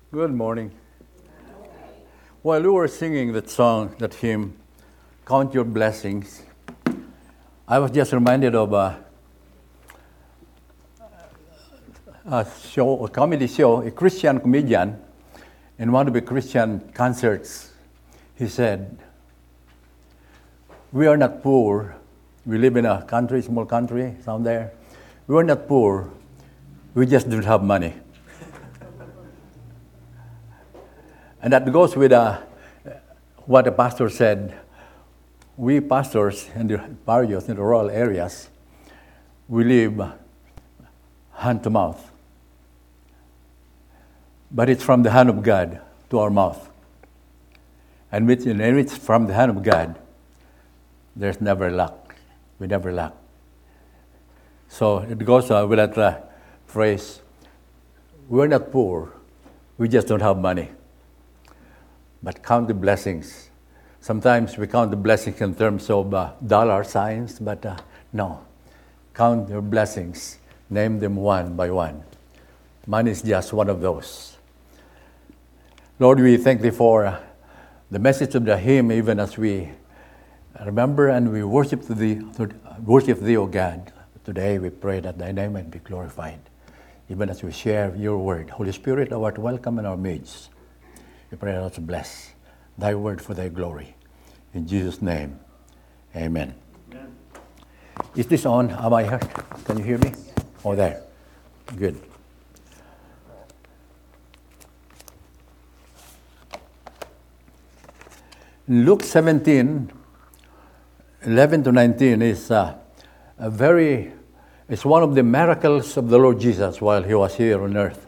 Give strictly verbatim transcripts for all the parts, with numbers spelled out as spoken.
Good morning. While we were singing that song, that hymn, Count Your Blessings, I was just reminded of a, a show, a comedy show, a Christian comedian in one of the Christian concerts. He said, "We are not poor. We live in a country, small country, down there. We are not poor. We just don't have money." And that goes with uh, what the pastor said. We pastors in the barrios, in the rural areas, we live hand to mouth. But it's from the hand of God to our mouth. And when it's from the hand of God, there's never lack. We never lack. So it goes uh, with that uh, phrase, we're not poor, we just don't have money. But count the blessings. Sometimes we count the blessings in terms of uh, dollar signs, but uh, no. Count your blessings. Name them one by one. Money is just one of those. Lord, we thank Thee for uh, the message of the hymn, even as we remember and we worship Thee, worship Thee, O God. Today we pray that Thy name might be glorified, even as we share Your word. Holy Spirit, Thou art welcome in our midst. We pray that to bless Thy word for Thy glory. In Jesus' name, amen. Amen. Is this on? Am I heard? Can you hear me? Oh, there. Good. Luke seventeen, eleven to nineteen is uh, a very, it's one of the miracles of the Lord Jesus while He was here on earth.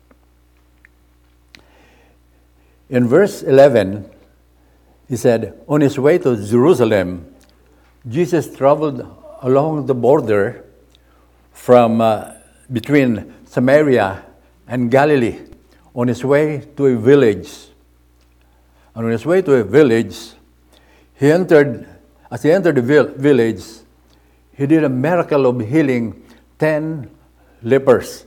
In verse eleven, he said, on his way to Jerusalem, Jesus traveled along the border from uh, between Samaria and Galilee on his way to a village. And on his way to a village, he entered, as he entered the vil- village, he did a miracle of healing ten lepers.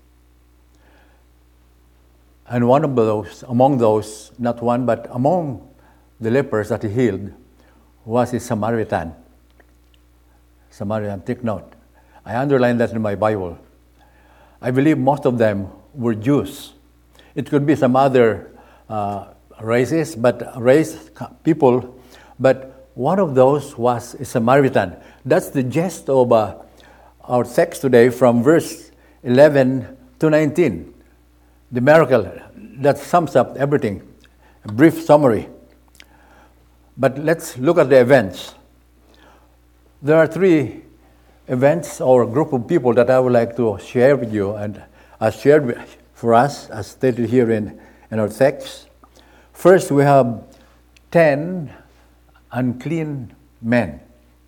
And one of those, among those, not one, but among the lepers that he healed, was a Samaritan. Samaritan, take note. I underlined that in my Bible. I believe most of them were Jews. It could be some other uh, races, but race people, but one of those was a Samaritan. That's the gist of uh, our text today from verse eleven to nineteen. The miracle that sums up everything. A brief summary. But let's look at the events. There are three events or a group of people that I would like to share with you and as shared for us, as stated here in, in our text. First, we have ten unclean men.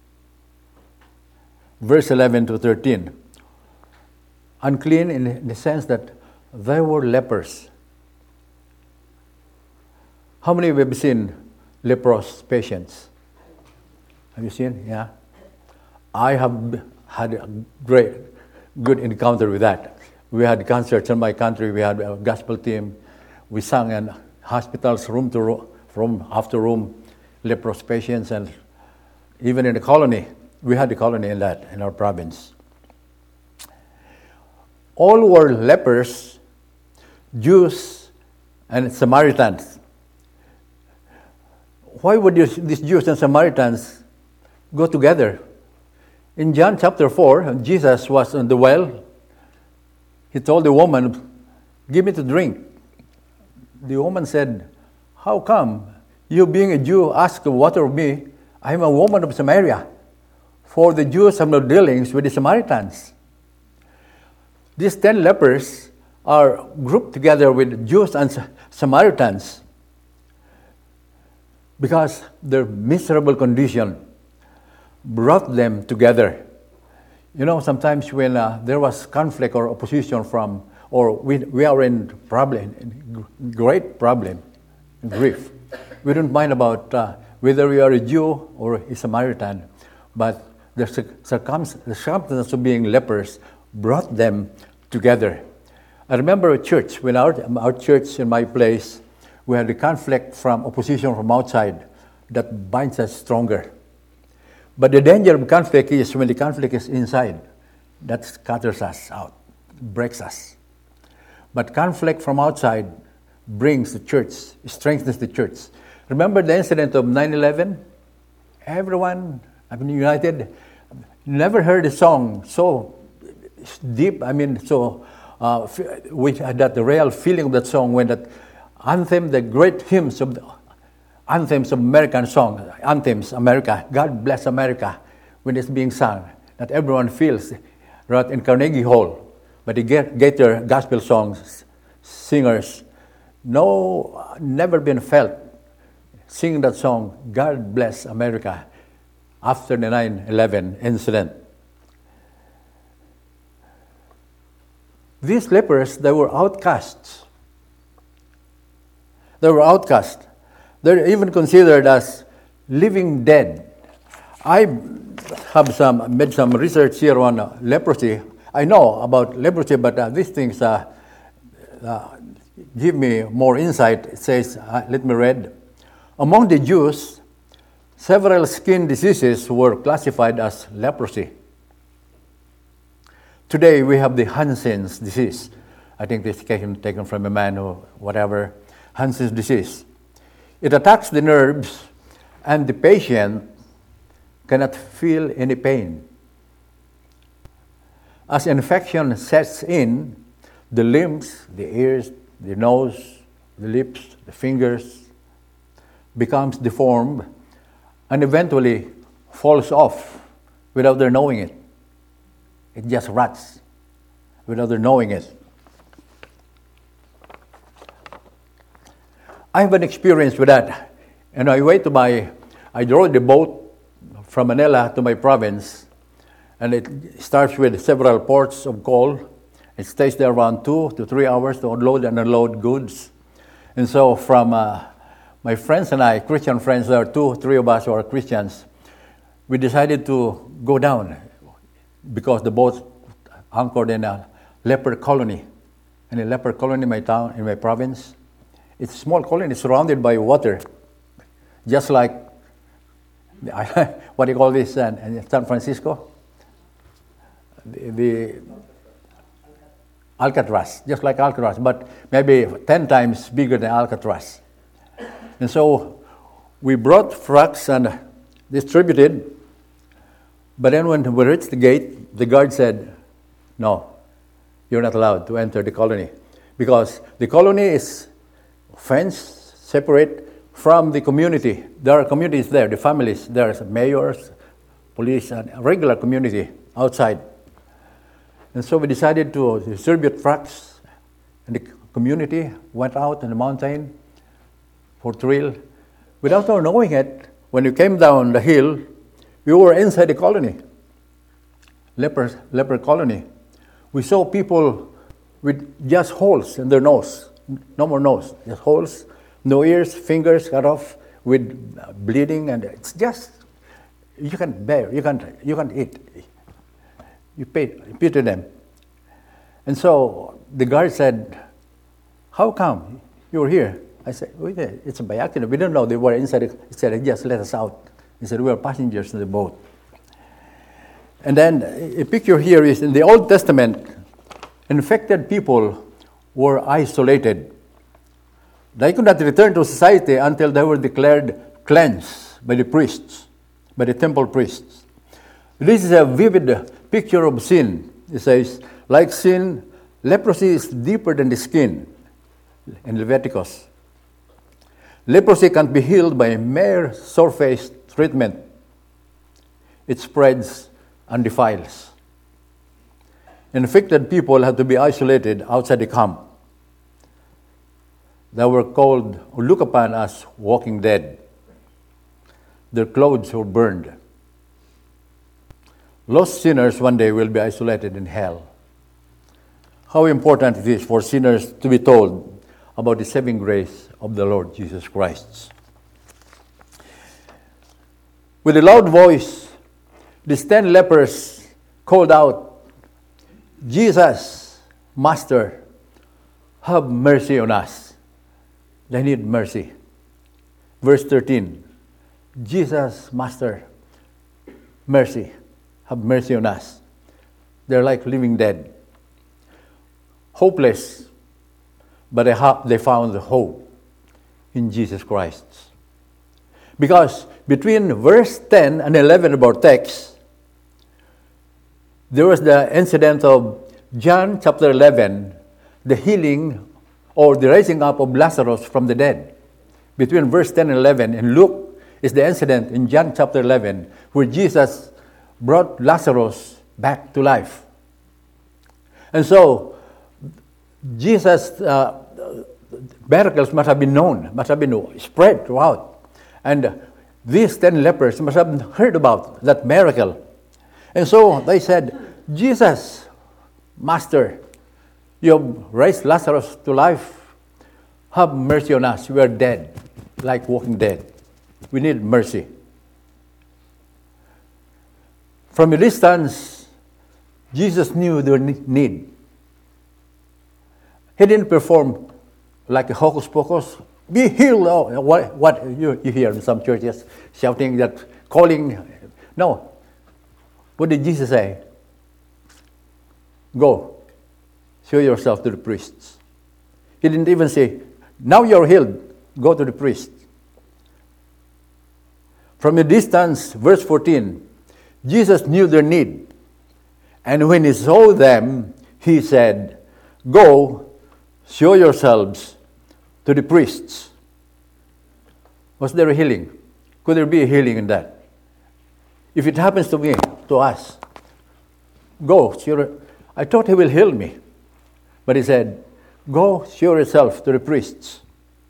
Verse eleven to thirteen. Unclean in the sense that they were lepers. How many of you have seen leprous patients? Have you seen? Yeah. I have had a great, good encounter with that. We had concerts in my country. We had a gospel team. We sang in hospitals, room to room, room after room, leprous patients, and even in the colony. We had the colony in that, in our province. All were lepers, Jews and Samaritans. Why would these Jews and Samaritans go together? In John chapter four, Jesus was on the well. He told the woman, "Give me to drink." The woman said, "How come you being a Jew ask water of me? I am a woman of Samaria. For the Jews have no dealings with the Samaritans." These ten lepers are grouped together with Jews and Samaritans because their miserable condition brought them together. You know, sometimes when uh, there was conflict or opposition from, or we we are in problem, in great problem, grief. We don't mind about uh, whether we are a Jew or a Samaritan, but the circumstances of being lepers brought them together. I remember a church, when our, our church in my place, we had a conflict from opposition from outside that binds us stronger. But the danger of conflict is when the conflict is inside, that scatters us out, breaks us. But conflict from outside brings the church, strengthens the church. Remember the incident of nine eleven? Everyone, I mean, united. Never heard a song so deep, I mean, so uh, we had that the real feeling of that song when that anthem, the great hymns of the anthems of American songs, anthems, America, God bless America, when it's being sung, that everyone feels right in Carnegie Hall. But the Gaither gospel songs, singers, no, never been felt singing that song, God bless America, after the nine eleven incident. These lepers, they were outcasts. They were outcasts. They're even considered as living dead. I have some made some research here on uh, leprosy. I know about leprosy, but uh, these things uh, uh, give me more insight. It says, uh, let me read. Among the Jews, several skin diseases were classified as leprosy. Today we have the Hansen's disease. I think this came taken from a man or whatever. Hansen's disease. It attacks the nerves, and the patient cannot feel any pain. As infection sets in, the limbs, the ears, the nose, the lips, the fingers becomes deformed and eventually falls off without their knowing it. It just rots without their knowing it. I have an experience with that. And I wait to my, I drove the boat from Manila to my province, and it starts with several ports of call. It stays there around two to three hours to unload and unload goods. And so from uh, my friends and I, Christian friends, there are two, three of us who are Christians, we decided to go down because the boat anchored in a leper colony. And a leper colony in my town, in my province. It's a small colony surrounded by water, just like, what do you call this uh, in San Francisco? The, the Alcatraz, just like Alcatraz, but maybe ten times bigger than Alcatraz. And so we brought fruits and distributed, but then when we reached the gate, the guard said, no, you're not allowed to enter the colony, because the colony is fenced, separate from the community. There are communities there, the families, there are mayors, police, and a regular community outside. And so we decided to distribute tracts, and the community went out on the mountain for thrill. Without our knowing it, when we came down the hill, we were inside the colony, leper, leper colony. We saw people with just holes in their nose. No more nose, just holes, no ears, fingers cut off with bleeding, and it's just, you can't bear, you can't, you can't eat. You pay, you pity them. And so the guard said, how come you were here? I said, well, it's by accident. We didn't know they were inside. He said, just let us out. He said, we are passengers in the boat. And then a picture here is in the Old Testament, infected people were isolated. They could not return to society until they were declared cleansed by the priests, by the temple priests. This is a vivid picture of sin. It says, like sin, leprosy is deeper than the skin in Leviticus. Leprosy can't be healed by mere surface treatment. It spreads and defiles. Infected people had to be isolated outside the camp. They were called or looked upon as walking dead. Their clothes were burned. Lost sinners one day will be isolated in hell. How important it is for sinners to be told about the saving grace of the Lord Jesus Christ. With a loud voice, these ten lepers called out, Jesus, Master, have mercy on us. They need mercy. Verse thirteen, Jesus, Master, mercy, have mercy on us. They're like living dead, hopeless, but they, ha- they found the hope in Jesus Christ. Because between verse ten and eleven of our text, there was the incident of John chapter eleven, the healing or the raising up of Lazarus from the dead. Between verse ten and eleven, in Luke is the incident in John chapter eleven where Jesus brought Lazarus back to life. And so, Jesus' uh, miracles must have been known, must have been spread throughout. And these ten lepers must have heard about that miracle. And so they said, Jesus, Master, you have raised Lazarus to life. Have mercy on us. We are dead, like walking dead. We need mercy. From a distance, Jesus knew their need. He didn't perform like a hocus pocus. Be healed. Oh, what, what you, you hear in some churches shouting that, calling. No. What did Jesus say? Go. Show yourself to the priests. He didn't even say, now you're healed. Go to the priest. From a distance, verse fourteen, Jesus knew their need. And when he saw them, he said, go, show yourselves to the priests. Was there a healing? Could there be a healing in that? If it happens to me, to us, go, sure. I thought he will heal me. But he said, go, show yourself to the priests.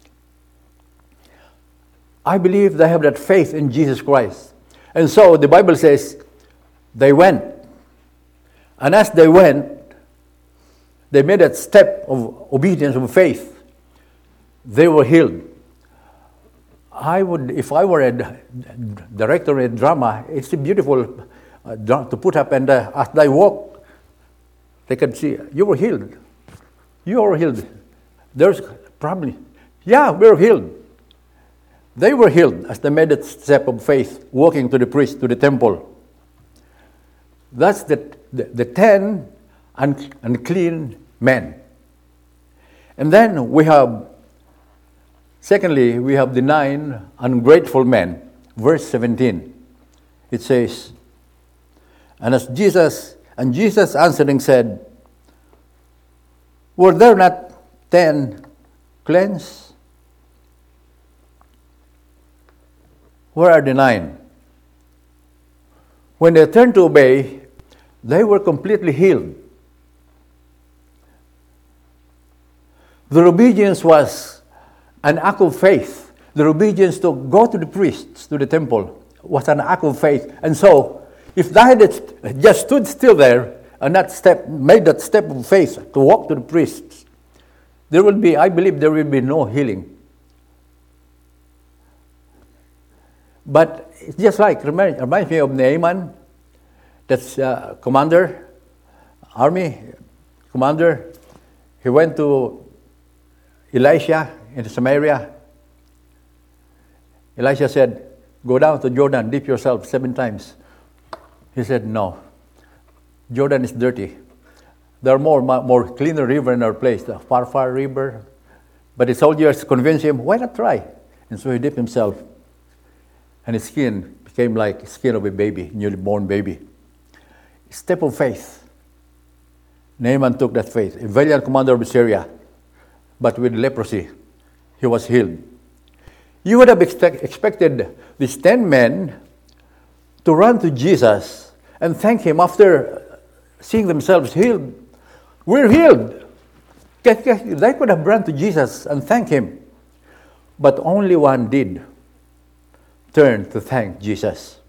I believe they have that faith in Jesus Christ. And so the Bible says, they went. And as they went, they made that step of obedience, of faith. They were healed. I would, if I were a director of a drama, it's a beautiful uh, to put up, and uh, as they walk, they could see, you were healed. You are healed. There's probably, yeah, we're healed. They were healed as they made that step of faith, walking to the priest, to the temple. That's the, the, the ten un, unclean men. And then we have, secondly, we have the nine ungrateful men. Verse seventeen, it says, and as Jesus, and Jesus answering said, were there not ten cleansed? Where are the nine? When they turned to obey, they were completely healed. Their obedience was an act of faith. Their obedience to go to the priests, to the temple, was an act of faith. And so, if they had just stood still there and not step, made that step of faith to walk to the priests, there will be, I believe, there will be no healing. But it's just like, remind, reminds me of Naaman, that's uh, commander, army commander. He went to Elisha in Samaria. Elisha said, go down to Jordan, dip yourself seven times. He said, no, Jordan is dirty. There are more, more cleaner river in our place, the Pharpar River. But the soldiers convinced him, why not try? And so he dipped himself. And his skin became like the skin of a baby, newly born baby. Step of faith. Naaman took that faith. A valiant commander of Syria, but with leprosy, he was healed. You would have expect, expected these ten men to run to Jesus and thank him after seeing themselves healed. We're healed. They could have run to Jesus and thank him. But only one did turn to thank Jesus.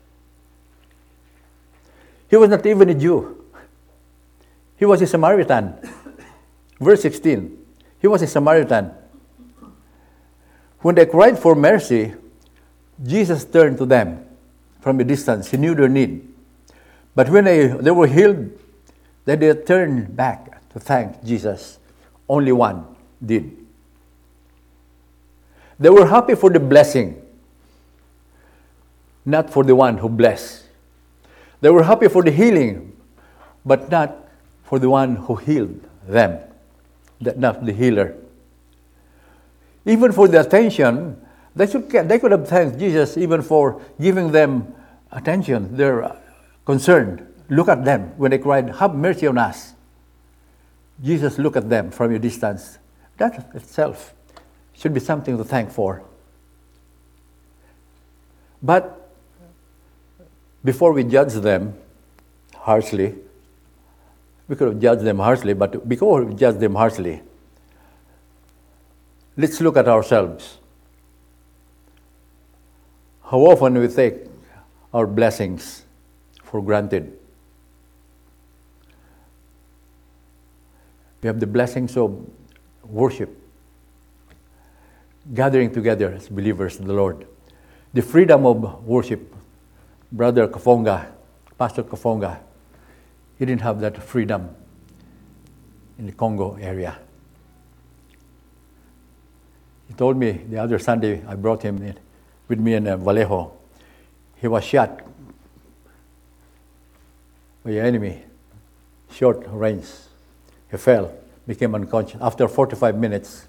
He was not even a Jew. He was a Samaritan. Verse sixteen. He was a Samaritan. When they cried for mercy, Jesus turned to them from a distance. He knew their need. But when they, they were healed, then they turned back to thank Jesus. Only one. did. They were happy for the blessing, not for the one who blessed. They were happy for the healing, but not for the one who healed them, not the healer. Even for the attention, they should they could have thanked Jesus even for giving them attention. They're concerned. Look at them when they cried, "Have mercy on us." Jesus looked at them from a distance. That itself should be something to thank for. But before we judge them harshly, we could have judged them harshly, but before we judge them harshly, let's look at ourselves. How often we take our blessings for granted. We have the blessings of worship, gathering together as believers in the Lord. The freedom of worship. Brother Kafonga, Pastor Kafonga, he didn't have that freedom in the Congo area. He told me the other Sunday, I brought him in, with me in uh, Vallejo. He was shot by the enemy, short range. He fell, became unconscious. After forty-five minutes,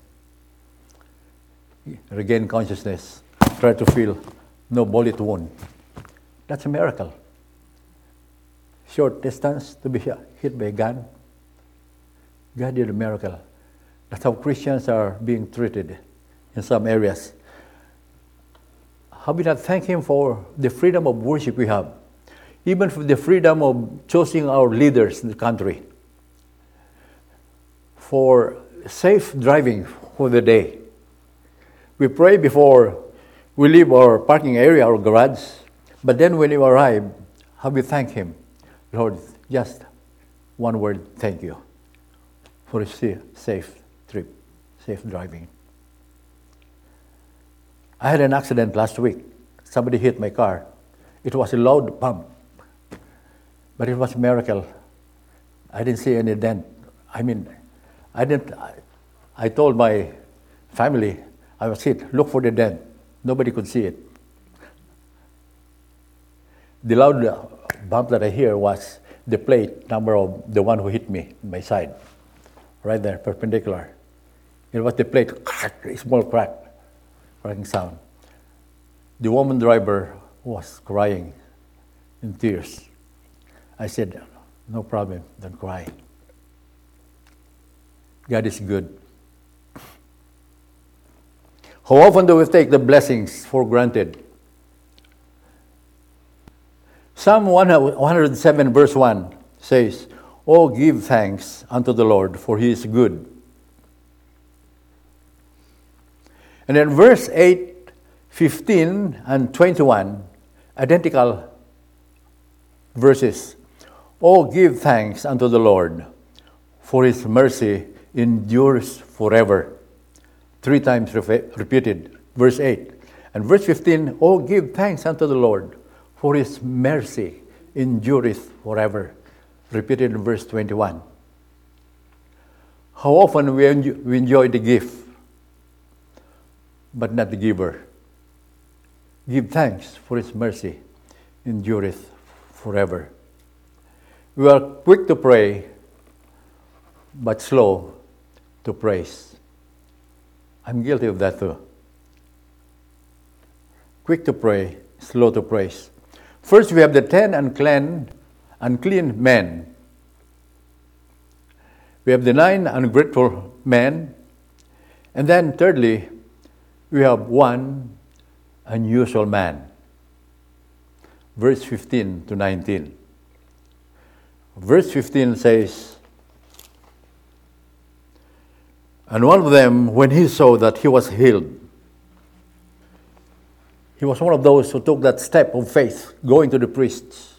he regained consciousness, tried to feel no bullet wound. That's a miracle. Short distance to be hit by a gun. God did a miracle. That's how Christians are being treated in some areas. How we not thank Him for the freedom of worship we have, even for the freedom of choosing our leaders in the country, for safe driving for the day. We pray before we leave our parking area, our garage, but then when we arrive, how we thank Him? Lord, just one word, thank you for a safe trip, safe driving. I had an accident last week. Somebody hit my car. It was a loud bump, but it was a miracle. I didn't see any dent. I mean, I didn't. I, I told my family, I was hit, look for the dent. Nobody could see it. The loud bump that I hear was the plate number of the one who hit me on my side, right there, perpendicular. It was the plate, crack, a small crack, cracking sound. The woman driver was crying in tears. I said, no problem, don't cry. God is good. How often do we take the blessings for granted? Psalm one hundred seven verse one says, "Oh, give thanks unto the Lord, for He is good." And then verse eight, fifteen, and twenty-one, identical verses. "Oh, give thanks unto the Lord, for His mercy endures forever." Three times repeated, verse eight. And verse fifteen, "Oh, give thanks unto the Lord, for His mercy endureth forever." Repeated in verse twenty-one. How often we enjoy, we enjoy the gift, but not the giver. Give thanks, for His mercy endureth forever. We are quick to pray, but slow to praise. I'm guilty of that too. Quick to pray, slow to praise. First, we have the ten unclean, unclean men. We have the nine ungrateful men. And then, thirdly, we have one unusual man. Verse fifteen to nineteen. Verse fifteen says, "And one of them, when he saw that he was healed," he was one of those who took that step of faith, going to the priests.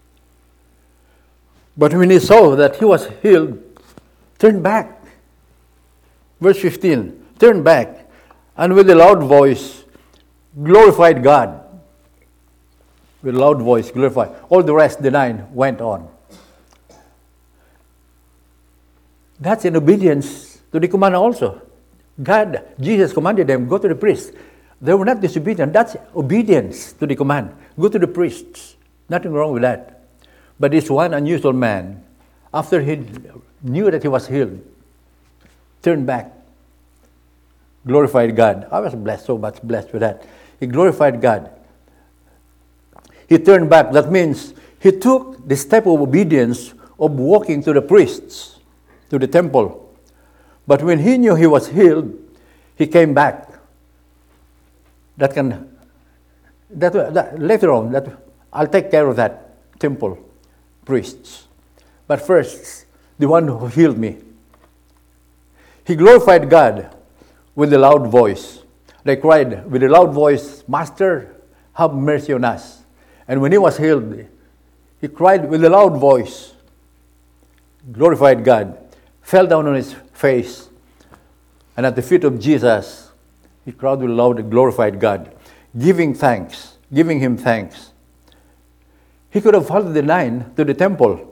"But when he saw that he was healed, turned back." Verse fifteen, "Turned back, and with a loud voice glorified God." With a loud voice glorified. All the rest, the nine, went on. That's in obedience to the command also. God, Jesus commanded them, go to the priest. They were not disobedient. That's obedience to the command. Go to the priests. Nothing wrong with that. But this one unusual man, after he knew that he was healed, turned back, glorified God. I was blessed, so much blessed with that. He glorified God. He turned back. That means he took the step of obedience of walking to the priests, to the temple. But when he knew he was healed, he came back. That can, that, that later on, that I'll take care of that temple priests. But first, the one who healed me. He glorified God with a loud voice. They cried with a loud voice, Master, have mercy on us. And when he was healed, he cried with a loud voice, glorified God, fell down on his face, and at the feet of Jesus, he cried with loud and glorified God, giving thanks, giving him thanks. He could have followed the nine to the temple.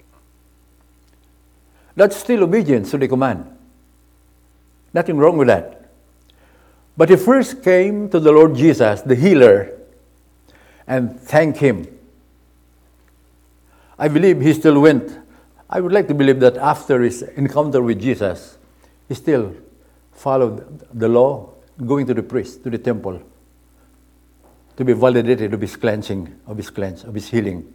That's still obedience to the command. Nothing wrong with that. But he first came to the Lord Jesus, the healer, and thanked him. I believe he still went. I would like to believe that after his encounter with Jesus, he still followed the law, going to the priest, to the temple, to be validated of his cleansing, of his cleanse, of his healing.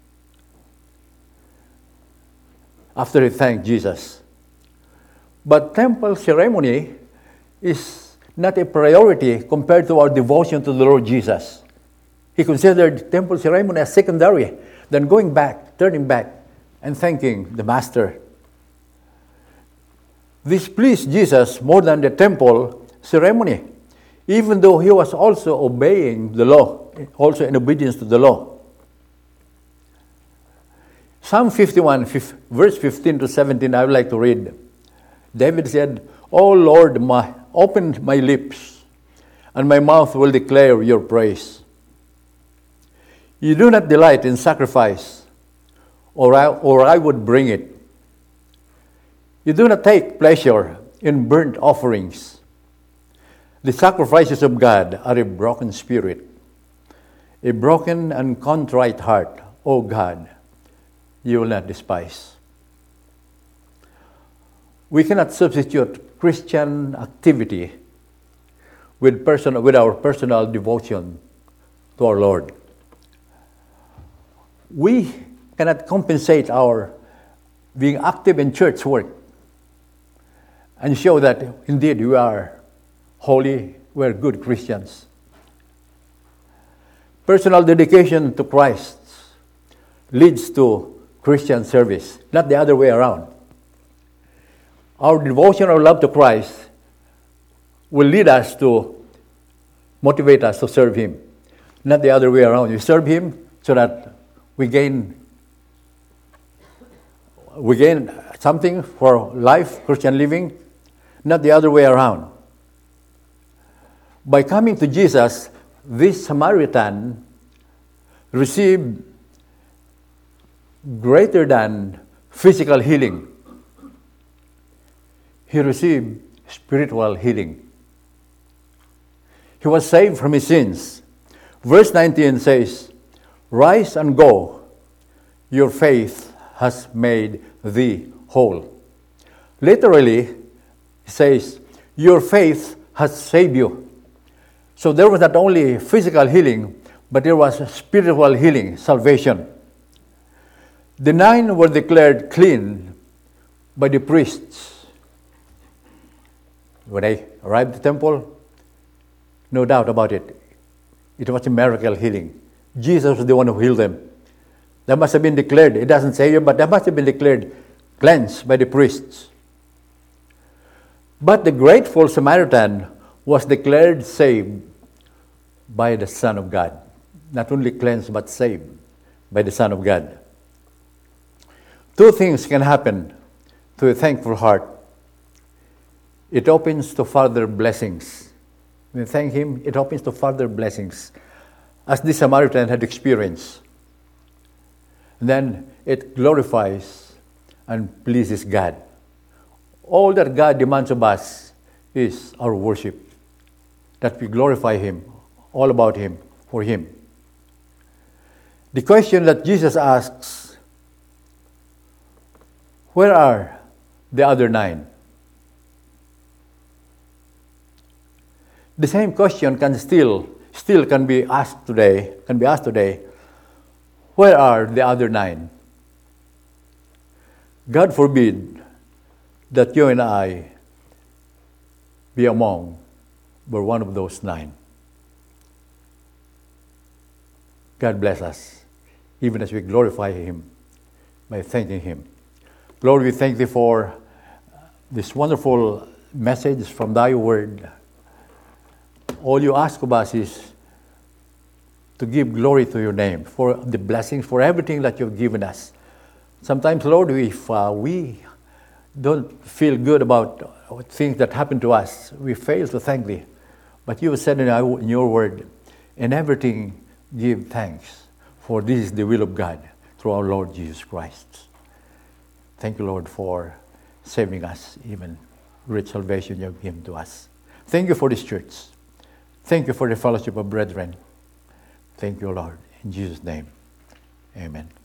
After he thanked Jesus. But temple ceremony is not a priority compared to our devotion to the Lord Jesus. He considered temple ceremony as secondary, then going back, turning back, and thanking the Master. This pleased Jesus more than the temple ceremony, even though he was also obeying the law, also in obedience to the law. Psalm fifty-one, verse fifteen to seventeen, I would like to read. David said, O Lord, my, open my lips, and my mouth will declare your praise. You do not delight in sacrifice, or I, or I would bring it. You do not take pleasure in burnt offerings. The sacrifices of God are a broken spirit, a broken and contrite heart, O God, you will not despise. We cannot substitute Christian activity with, person, with our personal devotion to our Lord. We cannot compensate our being active in church work and show that indeed we are holy, we are good Christians. Personal dedication to Christ leads to Christian service, not the other way around. Our devotion or love to Christ will lead us to motivate us to serve Him, not the other way around. We serve Him so that we gain we gain something for life, Christian living, not the other way around. By coming to Jesus, this Samaritan received greater than physical healing. He received spiritual healing. He was saved from his sins. Verse nineteen says, Rise and go, your faith has made thee whole. Literally, it says, your faith has saved you. So there was not only physical healing, but there was spiritual healing, salvation. The nine were declared clean by the priests. When they arrived at the temple, no doubt about it, it was a miracle healing. Jesus was the one who healed them. That must have been declared, it doesn't say here, but that must have been declared cleansed by the priests. But the grateful Samaritan was declared saved by the Son of God. Not only cleansed, but saved by the Son of God. Two things can happen to a thankful heart. It opens to further blessings. When you thank Him, it opens to further blessings, as the Samaritan had experienced. And then it glorifies and pleases God. All that God demands of us is our worship, that we glorify Him, all about Him, for Him. The question that Jesus asks, where are the other nine? The same question can still, still can be asked today, can be asked today, where are the other nine? God forbid that you and I be among or one of those nine. God bless us, even as we glorify Him by thanking Him. Lord, we thank Thee for this wonderful message from Thy Word. All you ask of us is to give glory to Your name, for the blessings, for everything that You've given us. Sometimes, Lord, if uh, we don't feel good about things that happen to us, we fail to thank Thee. But You have said in, our, in Your Word, in everything give thanks, for this is the will of God through our Lord Jesus Christ. Thank You, Lord, for saving us, even great salvation You have given to us. Thank You for this church. Thank You for the fellowship of brethren. Thank You, Lord. In Jesus' name, amen.